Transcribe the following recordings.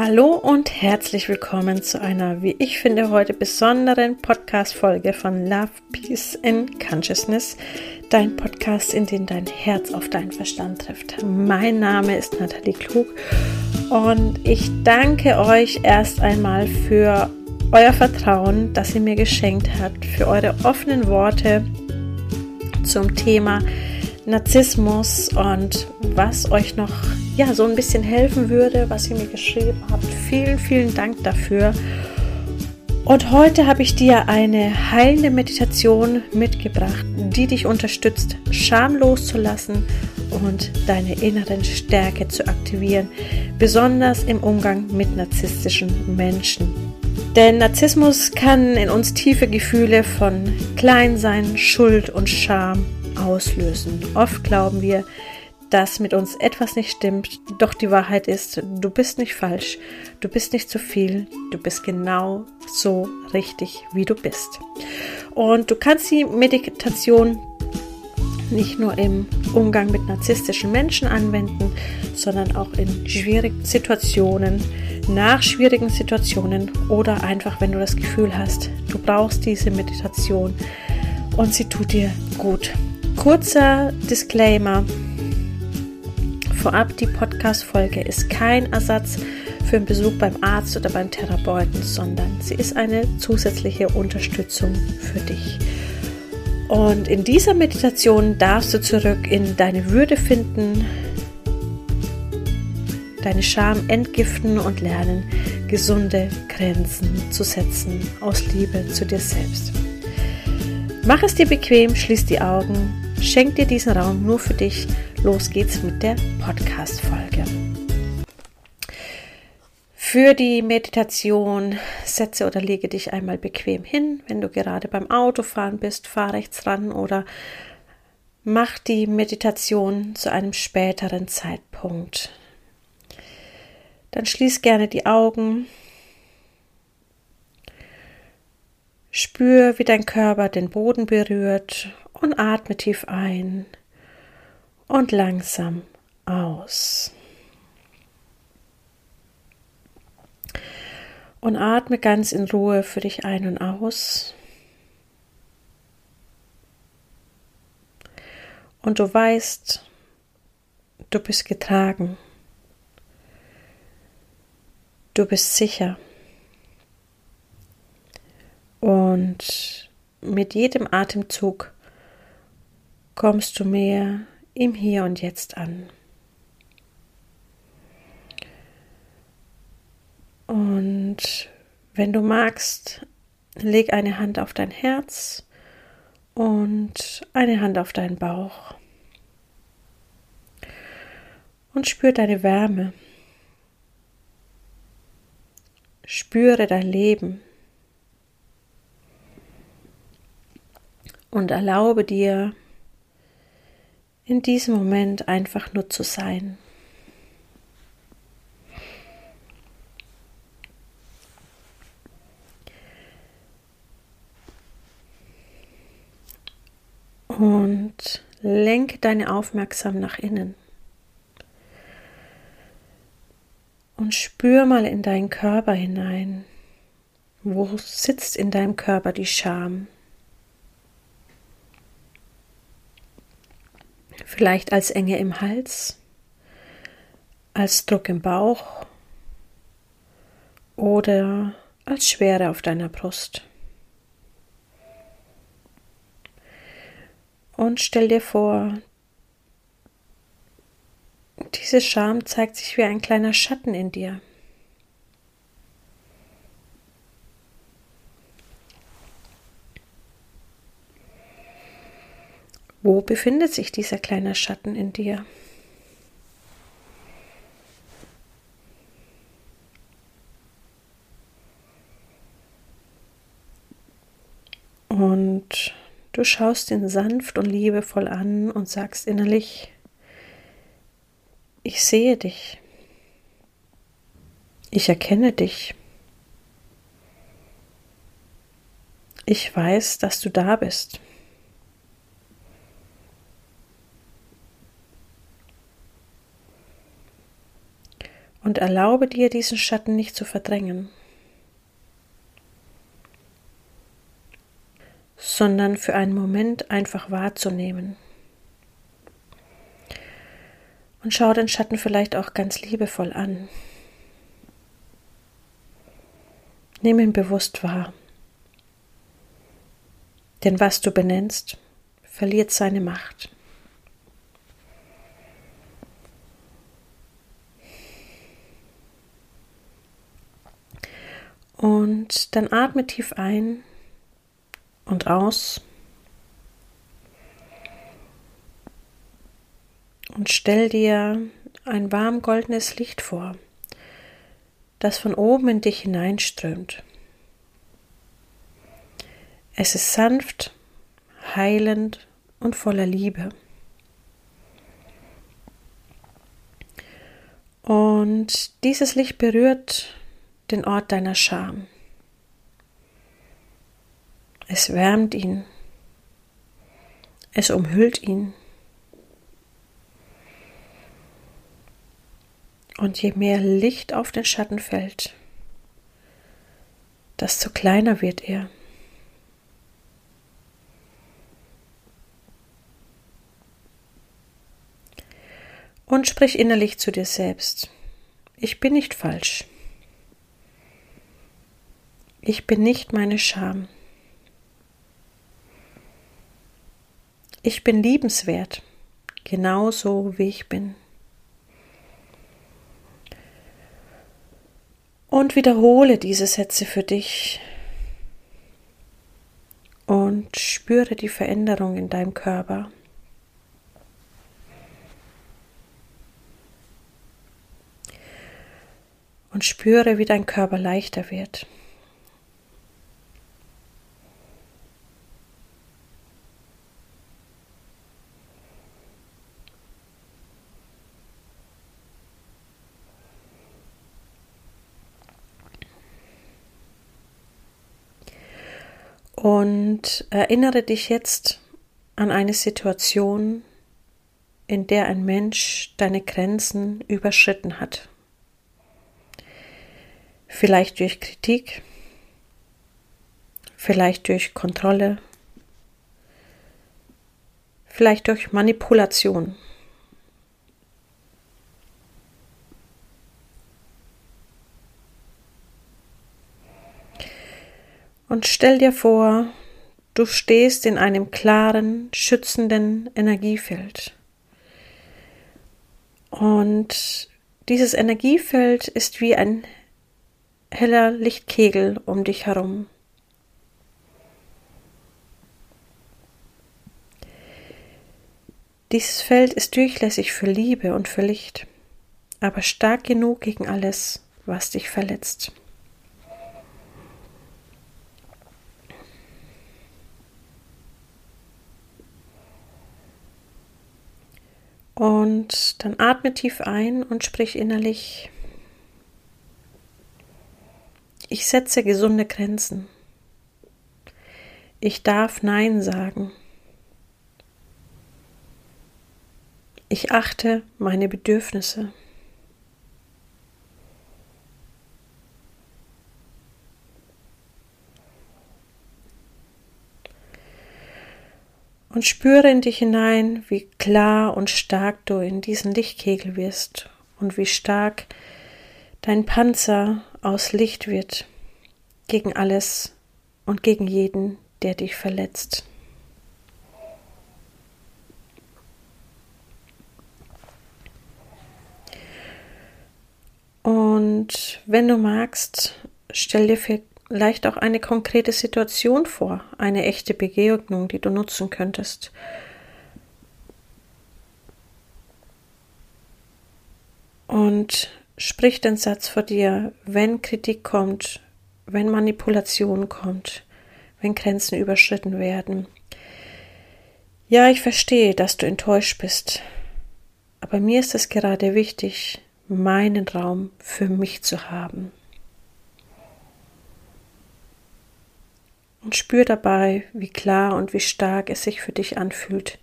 Hallo und herzlich willkommen zu einer, wie ich finde, heute besonderen Podcast-Folge von Love, Peace and Consciousness, dein Podcast, in dem dein Herz auf deinen Verstand trifft. Mein Name ist Nathalie Klug und ich danke euch erst einmal für euer Vertrauen, das ihr mir geschenkt habt, für eure offenen Worte zum Thema Narzissmus und was euch noch so ein bisschen helfen würde, was ihr mir geschrieben habt. Vielen, vielen Dank dafür. Und heute habe ich dir eine heilende Meditation mitgebracht, die dich unterstützt, Scham loszulassen und deine inneren Stärke zu aktivieren, besonders im Umgang mit narzisstischen Menschen. Denn Narzissmus kann in uns tiefe Gefühle von Kleinsein, Schuld und Scham auslösen. Oft glauben wir, dass mit uns etwas nicht stimmt, doch die Wahrheit ist, du bist nicht falsch, du bist nicht zu viel, du bist genau so richtig, wie du bist. Und du kannst die Meditation nicht nur im Umgang mit narzisstischen Menschen anwenden, sondern auch in schwierigen Situationen, nach schwierigen Situationen oder einfach, wenn du das Gefühl hast, du brauchst diese Meditation und sie tut dir gut. Kurzer Disclaimer: Vorab, die Podcast-Folge ist kein Ersatz für einen Besuch beim Arzt oder beim Therapeuten, sondern sie ist eine zusätzliche Unterstützung für dich. Und in dieser Meditation darfst du zurück in deine Würde finden, deine Scham entgiften und lernen, gesunde Grenzen zu setzen aus Liebe zu dir selbst. Mach es dir bequem, schließ die Augen, schenk dir diesen Raum nur für dich. Los geht's mit der Podcast-Folge. Für die Meditation setze oder lege dich einmal bequem hin. Wenn du gerade beim Autofahren bist, fahr rechts ran oder mach die Meditation zu einem späteren Zeitpunkt. Dann schließ gerne die Augen. Spür, wie dein Körper den Boden berührt und atme tief ein und langsam aus. Und atme ganz in Ruhe für dich ein und aus. Und du weißt, du bist getragen. Du bist sicher. Und mit jedem Atemzug kommst du mehr im Hier und Jetzt an. Und wenn du magst, leg eine Hand auf dein Herz und eine Hand auf deinen Bauch. Und spür deine Wärme. Spüre dein Leben. Und erlaube dir, in diesem Moment einfach nur zu sein. Und lenke deine Aufmerksamkeit nach innen. Und spür mal in deinen Körper hinein. Wo sitzt in deinem Körper die Scham? Vielleicht als Enge im Hals, als Druck im Bauch oder als Schwere auf deiner Brust. Und stell dir vor, diese Scham zeigt sich wie ein kleiner Schatten in dir. Wo befindet sich dieser kleine Schatten in dir? Und du schaust ihn sanft und liebevoll an und sagst innerlich: Ich sehe dich. Ich erkenne dich. Ich weiß, dass du da bist. Und erlaube dir, diesen Schatten nicht zu verdrängen, sondern für einen Moment einfach wahrzunehmen. Und schau den Schatten vielleicht auch ganz liebevoll an. Nimm ihn bewusst wahr. Denn was du benennst, verliert seine Macht. Und dann atme tief ein und aus und stell dir ein warm goldenes Licht vor, das von oben in dich hineinströmt. Es ist sanft, heilend und voller Liebe. Und dieses Licht berührt den Ort deiner Scham. Es wärmt ihn. Es umhüllt ihn. Und je mehr Licht auf den Schatten fällt, desto kleiner wird er. Und sprich innerlich zu dir selbst. Ich bin nicht falsch. Ich bin nicht meine Scham. Ich bin liebenswert, genauso wie ich bin. Und wiederhole diese Sätze für dich und spüre die Veränderung in deinem Körper. Und spüre, wie dein Körper leichter wird. Und erinnere dich jetzt an eine Situation, in der ein Mensch deine Grenzen überschritten hat. Vielleicht durch Kritik, vielleicht durch Kontrolle, vielleicht durch Manipulation. Und stell dir vor, du stehst in einem klaren, schützenden Energiefeld. Und dieses Energiefeld ist wie ein heller Lichtkegel um dich herum. Dieses Feld ist durchlässig für Liebe und für Licht, aber stark genug gegen alles, was dich verletzt. Und dann atme tief ein und sprich innerlich: Ich setze gesunde Grenzen. Ich darf Nein sagen. Ich achte meine Bedürfnisse. Und spüre in dich hinein, wie klar und stark du in diesen Lichtkegel wirst und wie stark dein Panzer aus Licht wird gegen alles und gegen jeden, der dich verletzt. Und wenn du magst, stell dir vielleicht auch eine konkrete Situation vor, eine echte Begegnung, die du nutzen könntest. Und sprich den Satz vor dir, wenn Kritik kommt, wenn Manipulation kommt, wenn Grenzen überschritten werden. Ja, ich verstehe, dass du enttäuscht bist, aber mir ist es gerade wichtig, meinen Raum für mich zu haben. Und spür dabei, wie klar und wie stark es sich für dich anfühlt,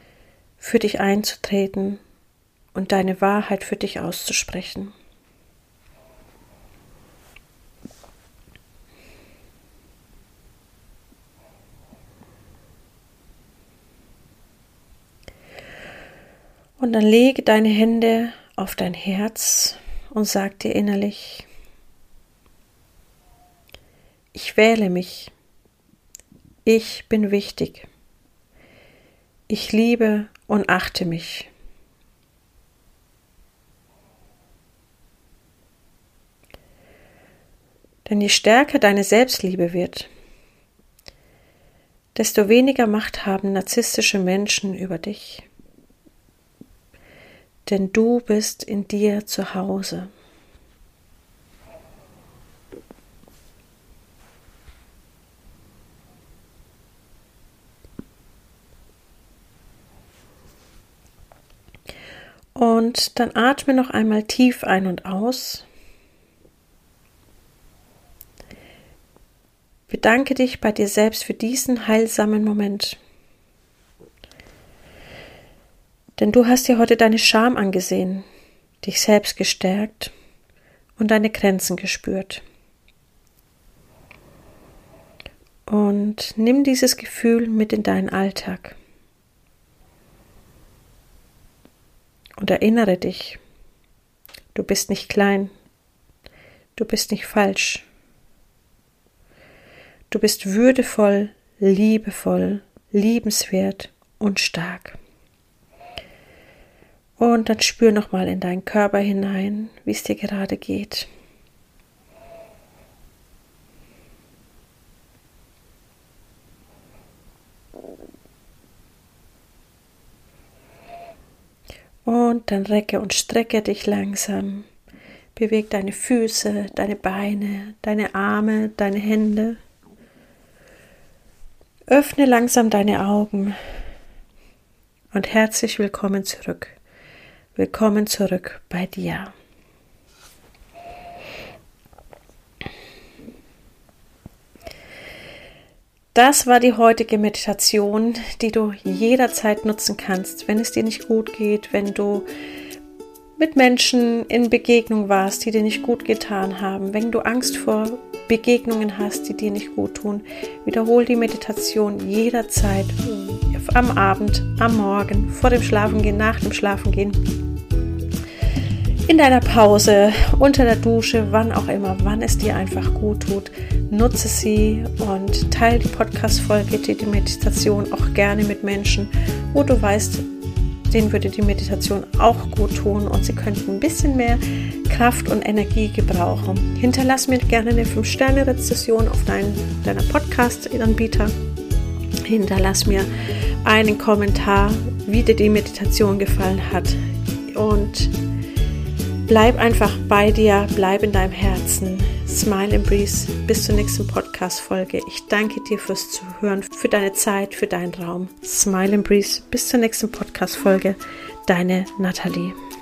für dich einzutreten und deine Wahrheit für dich auszusprechen. Und dann lege deine Hände auf dein Herz und sag dir innerlich: Ich wähle mich. Ich bin wichtig. Ich liebe und achte mich. Denn je stärker deine Selbstliebe wird, desto weniger Macht haben narzisstische Menschen über dich. Denn du bist in dir zu Hause. Und dann atme noch einmal tief ein und aus. Bedanke dich bei dir selbst für diesen heilsamen Moment. Denn du hast dir heute deine Scham angesehen, dich selbst gestärkt und deine Grenzen gespürt. Und nimm dieses Gefühl mit in deinen Alltag. Und erinnere dich, du bist nicht klein, du bist nicht falsch. Du bist würdevoll, liebevoll, liebenswert und stark. Und dann spür nochmal in deinen Körper hinein, wie es dir gerade geht. Und dann recke und strecke dich langsam. Beweg deine Füße, deine Beine, deine Arme, deine Hände. Öffne langsam deine Augen und herzlich willkommen zurück. Willkommen zurück bei dir. Das war die heutige Meditation, die du jederzeit nutzen kannst, wenn es dir nicht gut geht, wenn du mit Menschen in Begegnung warst, die dir nicht gut getan haben, wenn du Angst vor Begegnungen hast, die dir nicht gut tun. Wiederhol die Meditation jederzeit, am Abend, am Morgen, vor dem Schlafengehen, nach dem Schlafengehen, in deiner Pause, unter der Dusche, wann auch immer, wann es dir einfach gut tut. Nutze sie und teile die Podcast-Folge, die Meditation auch gerne mit Menschen, wo du weißt, denen würde die Meditation auch gut tun und sie könnten ein bisschen mehr Kraft und Energie gebrauchen. Hinterlass mir gerne eine 5-Sterne-Rezession auf deiner Podcast-Anbieter. Hinterlass mir einen Kommentar, wie dir die Meditation gefallen hat. Und bleib einfach bei dir, bleib in deinem Herzen. Smile and Breeze. Bis zur nächsten Podcast-Folge. Ich danke dir fürs Zuhören, für deine Zeit, für deinen Raum. Smile and Breeze. Bis zur nächsten Podcast-Folge. Deine Nathalie.